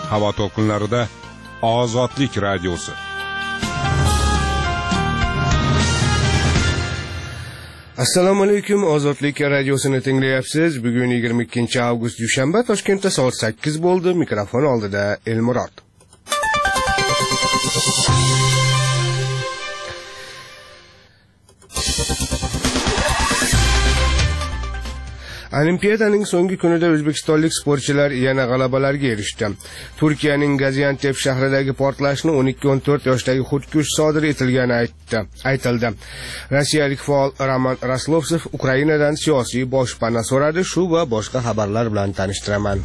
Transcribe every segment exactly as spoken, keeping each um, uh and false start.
Havo to'lqinlarida Ozodlik radiosi. Assalomu alaykum, Ozodlik radiosini tinglayapsiz. Bugun yigirma ikkinchi avgust dushanba, Toshkentda soat sakkiz bo'ldi. Mikrofon oldida Elmurod. Olimpiadaning so'nggi kunida o'zbekistonlik sportchilar yana g'alabalarga erishdi. Turkiyaning Gaziantep shahridagi portlashni o'n ikki o'n to'rt yoshdagi xudkush sodir etilgani aytdi. Aytildi. Rossiyalik faol Roman Raslovsev Ukrainadan siyosiy boshpana so'radi. Shu va boshqa xabarlar bilan tanishtiraman.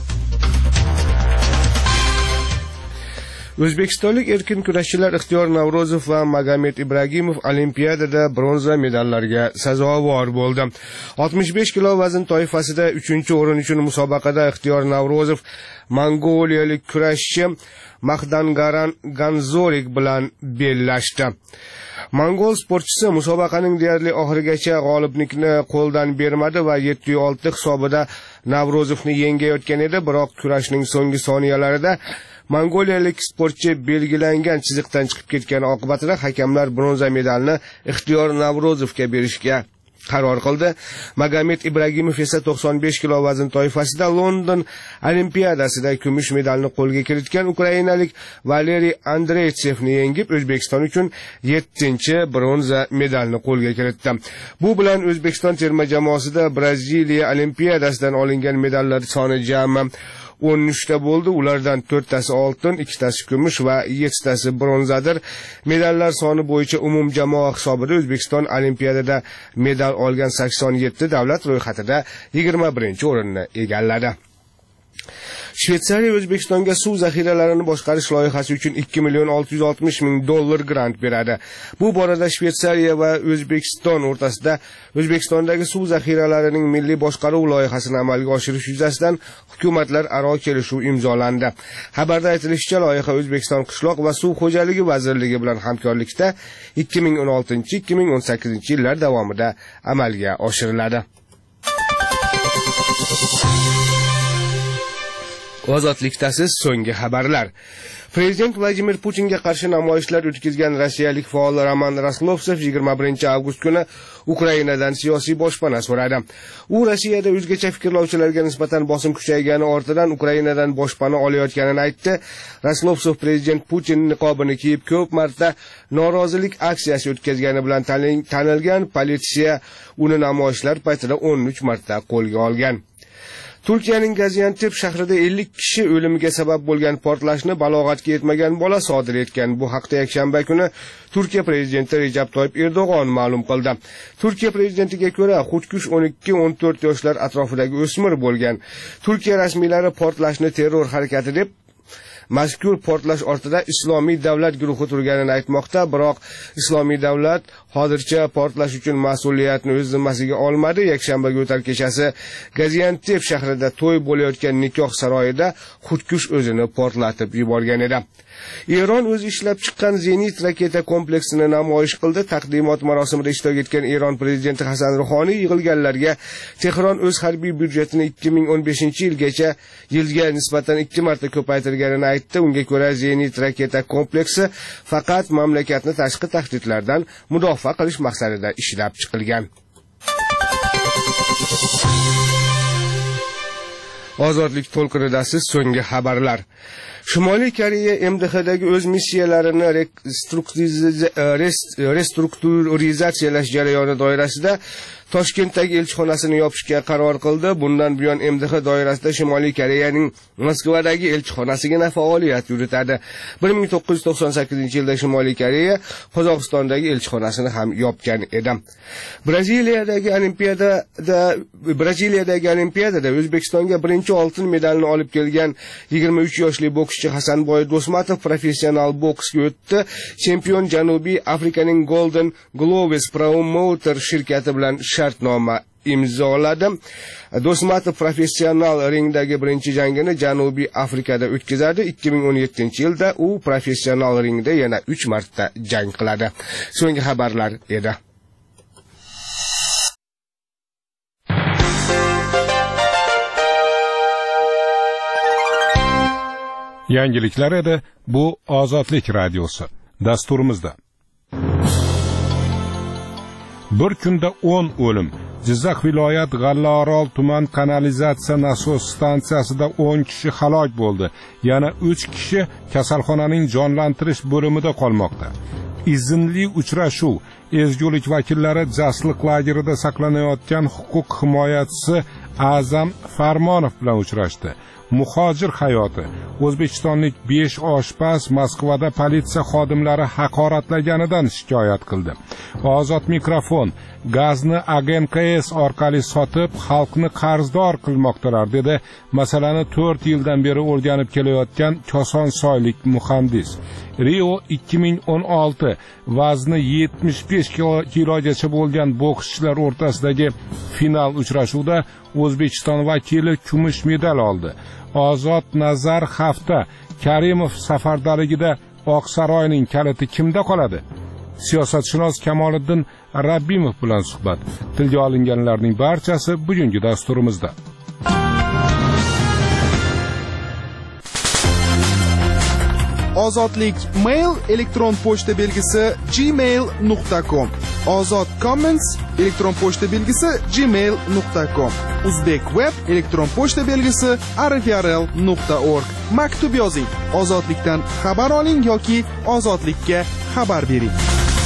O'zbekistonlik erkin kurashchilar Ixtiyor Navrozov va Magomed Ibragimov Olimpiadada bronza medallarga sazovor bo'ldi. oltmish besh kilo vazn toifasida uchinchi o'rin uchun musobaqada Ixtiyor Navrozov mongoliyalik kurashchi Mahdangaran Ganzorik bilan bellashdi. Mongol sportchisi musobaqaning deyarli oxirigacha g'oliblikni qo'ldan bermadi va yetti olti hisobida Navrozovni yengayotgan edi, biroq kurashning so'nggi soniyalarida mongoliyalik sportchi belgilangan chiziqdan chiqib ketgani oqibatida hakamlar bronza medalni Ixtiyor Navrozovga berishga qaror qildi. Magomed Ibragimov esa to'qson besh kilo vazn toifasida London Olimpiadasida kumush medalni qo'lga kiritgan ukrainalik Valeriy Andreytsevni yengib, O'zbekiston uchun yettinchi bronza medalni qo'lga kiritdi. Bu bilan O'zbekiston terma jamoasida Braziliya Olimpiadasidan olingan medallar soni jami o'n uchta bo'ldi. Ulardan to'rttasi oltin, ikkitasi kumush va yettitasi bronzadir. Medallar soni bo'yicha umum jamoa hisobida O'zbekiston Olimpiadada medal olgan sakson yetti davlat ro'yxatida yigirma birinchi o'rinni egalladi. Shveysariya O'zbekistonga suv zaxiralarini boshqarish loyihasi uchun ikki million olti yuz oltmish ming dollar grant beradi. Bu borada Shveysariya va O'zbekiston o'rtasida O'zbekistondagi suv zaxiralarining milliy boshqaruv loyihasini amalga oshirish yuzasidan hukumatlar aro kelishuv imzolandi. Xabarda aytilishicha, loyiha O'zbekiston Qishloq va suv xo'jaligi vazirligi bilan hamkorlikda ikki ming o'n oltinchi ikki ming o'n sakkizinchi yillar davomida amalga oshiriladi. Ozodlikdasiz so'nggi xabarlar. Prezident Vladimir Putinga qarshi namoyishlar o'tkazgan rossiyalik faol Roman Raslovsev yigirma birinchi avgust kuni Ukrainadan siyosiy boshpana so'radi. U Rossiyada o'zgacha fikrlovchilarga nisbatan bosim kuchaygani ortidan Ukrainadan boshpana olayotganini aytdi. Raslovsev prezident Putin niqobini kiyib ko'p marta norozilik aksiyasi o'tkazgani bilan tanilgan. Politsiya uni namoyishlar paytida o'n uch marta qo'lga olgan. Turkiyaning Gaziantep shahrida ellik kishi o'limiga sabab bo'lgan portlashni balog'atga yetmagan bola sodir etgan. Bu haqda yakshanba kuni Turkiya prezidenti Recep Tayyip Erdo'g'on ma'lum qildi. Turkiya prezidentiga ko'ra, xudkush o'n ikki o'n to'rt yoshlar atrofidagi o'smir bo'lgan. Turkiya rasmiylari portlashni terror harakati deb, mazkur portlash ortida Islomiy davlat guruhi turganini aytmoqda, biroq Islomiy davlat hozircha portlash uchun mas'uliyatni o'z zimmasiga olmadi. Yakshanbaga o'tar kechasi Gaziantep shahrida to'y bo'layotgan nikoh saroyida xudkush o'zini portlatib yuborgan edi. Eron o'z ishlab chiqqan Zenit raketa kompleksini namoyish qildi. Taqdimot marosimida ishtirok etgan Eron prezidenti Hasan Ruhoniy yig'ilganlarga Tehron o'z harbiy byudjetini ikki ming o'n beshinchi yilgacha yilga nisbatan ikki marta ko'paytirganini aytdi. Unga ko'ra, Zenit raketa kompleksi faqat mamlakatni tashqi tahdidlardan mudofaa qilish maqsadida ishlab chiqilgan. Ozodlik to'lqinidasiz so'nggi xabarlar. Shimoliy Koreya M D Xdagi o'z missiyalarini restrukturizatsiyalash jarayoni doirasida Toshkentdagi elchixonasini yopishga qaror qildi. Bundan buyon M D X doirasida Shimoliy Koreyaning Moskvadagi elchixonasigina faoliyat yuritadi. bir ming to'qqiz yuz to'qson sakkizinchi yilda Shimoliy Koreya Qozog'istondagi elchixonasini ham yopgan edi. Braziliyadagi Olimpiadada Braziliyadagi Olimpiadada O'zbekistonga birinchi oltin medalni olib kelgan yigirma uch yoshli bokschi Hasanboy Do'smatov professional boksga o'tdi. Chempion Janubiy Afrikaning Golden Gloves Promoter shirkati bilan shartnoma imzoladi. Do'smatov professional ringdagi birinchi jangini Janubiy Afrikada o'tkazadi. ikki ming o'n yettinchi yilda u professional ringda yana uch marta jang qiladi. So'nggi xabarlar edi. Yangiliklar edi, bu Ozodlik radiosi. Dasturimizda bir kunda o'n o'lim. Jizzax viloyat G'allaorol tuman kanalizatsiya nasos stansiyasida o'n kishi halok bo'ldi. Yana uch kishi kasalxonaning jonlantirish bo'limida qolmoqda. Izinli uchrashuv ezgulik vakillari Jasliq lagerida saqlanayotgan huquq himoyachisi A'zam Farmonov bilan uchrashdi. Muhojir hayoti. O'zbekistonlik besh oshpaz Moskvada politsiya xodimlari haqoratlaganidan shikoyat qildi. Ozod mikrofon gazni A G N K S orqali sotib xalqni qarzdor qilmoqdalar dedi. Masalani to'rt yildan beri o'rganib kelayotgan Kosonsoylik muhandis. Rio ikki ming o'n olti vazni yetmish besh kilogacha bo'lgan bokschilar o'rtasidagi final uchrashuvida O'zbekiston vakili kumush medal oldi. Ozod Nazar hafta Karimov safardaligida Oqsaroyning kaliti kimda qoladi? Siyosatshunos Kamoliddin Rabbimov bilan suhbat. Tilga olinganlarning barchasi bugungi dasturimizda. Ozodlik mail elektron pochta belgisi gmail nuqta com. Ozod comments elektron pochta belgisi gmail nuqta com. Uzbek web elektron pochta belgisi arifrl nuqta org. Maktub yozing. Ozodlikdan xabar oling yoki ozodlikka xabar bering.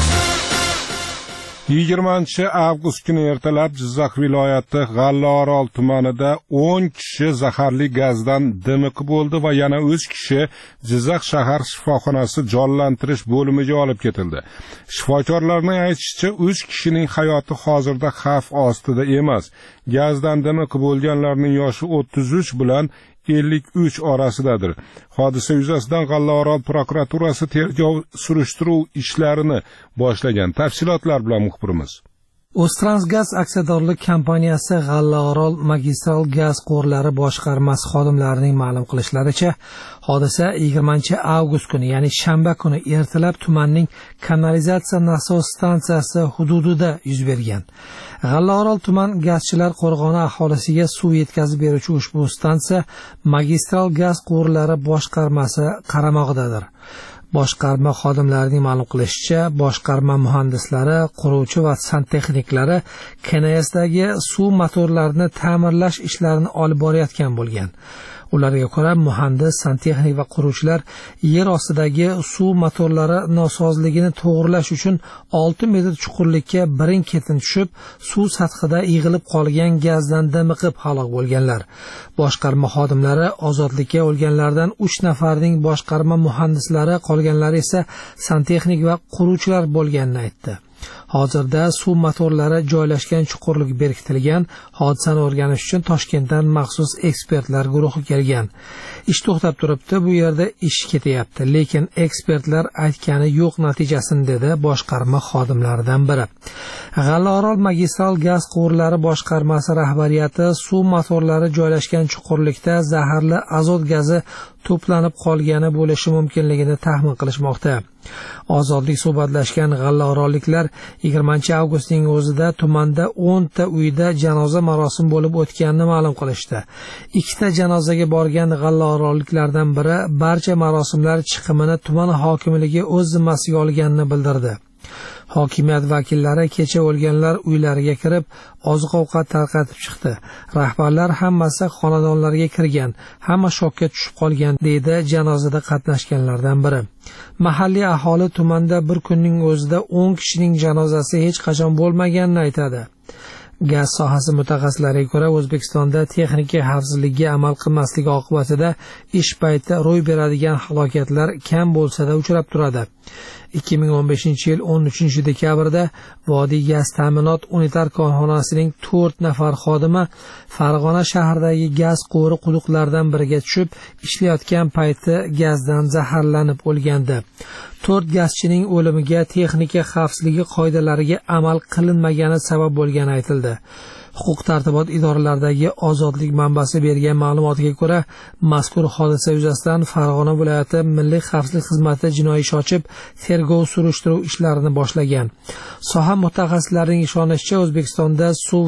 yigirmanchi avgust kuni ertalab Jizzax viloyati G'allaorol tumanida o'n kishi zaharli gazdan dimiqib bo'ldi va yana uch kishi Jizzax shahar shifoxonasi jonlantirish bo'limiga olib ketildi. Shifokorlarning aytishicha, uch kishining hayoti hozirda xavf ostida emas. Gazdan dimiqib bo'lganlarning yoshi o'ttiz uch bilan ellik uch orasidadir. Hodisa yuzasidan G'allaorol prokuraturasi tergov surishtiruv ishlarini boshlagan. Tafsilotlar bilan muxbirimiz. O'ztransgaz aksiyadorlik kompaniyasi G'allaorol magistral gaz quvurlari boshqarmasi xodimlarining ma'lum qilishlaricha, hodisa yigirmanchi avgust kuni, ya'ni shanba kuni ertalab tumanning kanalizatsiya nasos stansiyasi hududida yuz bergan. G'allaorol tuman gazchilar qo'rg'oni aholisiga suv yetkazib beruvchi ushbu stansiya magistral gaz quvurlari boshqarmasi qaramog'idadir. Boshqarma xodimlarining ma'lum qilishicha, boshqarma muhandislari, quruvchi va santexniklari K N S dagi suv motorlarini ta'mirlash ishlarini olib borayotgan bo'lgan. Ularga ko'ra, muhandis, santexnik va quruvchilar yer ostidagi suv motorlari nosozligini to'g'rilash uchun olti metr chuqurlikka birin-ketin tushib, suv sathida yig'ilib qolgan gazdan dimiqib halok bo'lganlar. Boshqarma xodimlari ozodlikka o'lganlardan uch nafarning boshqarma muhandislari, qolganlari esa santexnik va quruvchilar bo'lganini aytdi. Hozirda suv motorlari joylashgan chuqurlik berkitilgan. Hodisani o'rganish uchun Toshkentdan maxsus ekspertlar guruhi kelgan. Ish to'xtab turibdi, bu yerda ish ketyapti, lekin ekspertlar aytgani yo'q natijasini dedi boshqarma xodimlaridan biri. G'allaorol magistral gaz quvurlari boshqarmasi rahbariyati suv motorlari joylashgan chuqurlikda zaharli azot gazi to'planib qolgani bo'lishi mumkinligini taxmin qilishmoqda. Ozodlik suhbatlashgan g'allaorolliklar yigirmanchi avgustning o'zida tumanda o'n ta uyda janoza marosimi bo'lib o'tganini ma'lum qilishdi. Ikkita janozaga borgan g'allaorolliklardan biri barcha marosimlar chiqimini tuman hokimligi o'z zimmasiga olganini bildirdi. Hokimiyat vakillari kecha o'lganlar uylariga kirib, oziq-ovqat tarqatib chiqdi. Rahbarlar hammasi xonadonlarga kirgan, hamma shokka tushib qolgan, deydi janozada qatnashganlardan biri. Mahalliy aholi tumanda bir kunning o'zida o'n kishining janozasi hech qachon bo'lmaganini aytadi. Gaz sohasi mutaxassislariga ko'ra, O'zbekistonda texnika xavfsizligiga amal qilmaslik oqibatida ish payti ro'y beradigan halokatlar kam bo'lsa-da uchrab turadi. ikki ming o'n beshinchi yil o'n uchinchi dekabrda Vodiy gaz ta'minot unitar korxonasining to'rt nafar xodimi Farg'ona shahridagi gaz quvuri quduqlaridan biriga tushib, ishlayotgan payti gazdan zaharlanib o'lgandi. to'rt gazchining o'limiga texnika xavfsizligi qoidalariga amal qilinmagani sabab bo'lgani aytildi. Huquq tartibot idoralaridagi Ozodlik manbasi bergan ma'lumotga ko'ra, mazkur hodisa yuzasidan Farg'ona viloyati Milliy xavfsizlik xizmati jinoiy ish ochib, tergov surishtiruv ishlarini boshlagan. Soha mutaxassislarining ishonishicha, O'zbekistonda suv